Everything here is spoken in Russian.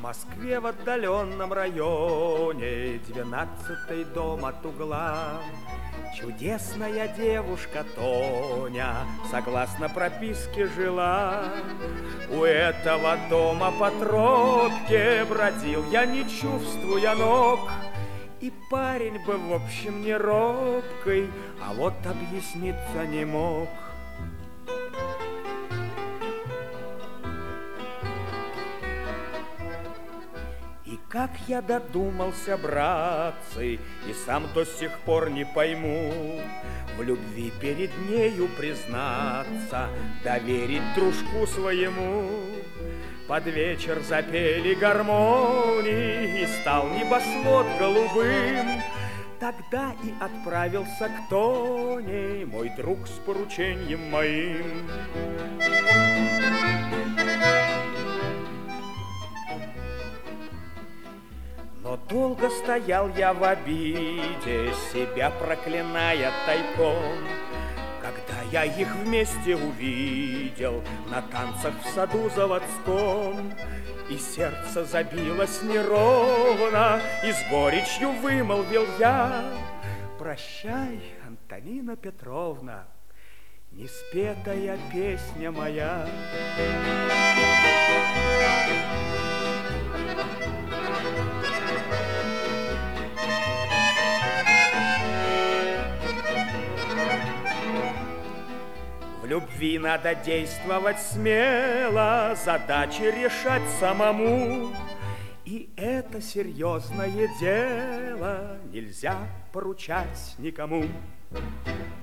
Москве в отдаленном районе 12-й дом от угла. Чудесная девушка Тоня согласно прописке жила. У этого дома по тропке бродил я, не чувствуя ног. И парень бы, в общем, не робкой, а вот объясниться не мог. И как я додумался, братцы, и сам до сих пор не пойму, в любви перед нею признаться, доверить дружку своему. Под вечер запели гармонии, и стал небосвод голубым. Тогда и отправился к Тоне мой друг с поручением моим. Но долго стоял я в обиде, себя проклиная тайком, когда я их вместе увидел на танцах в саду заводском. И сердце забилось неровно, и с горечью вымолвил я: прощай, Антонина Петровна, неспетая песня моя. В любви надо действовать смело, задачи решать самому. И это серьезное дело нельзя поручать никому.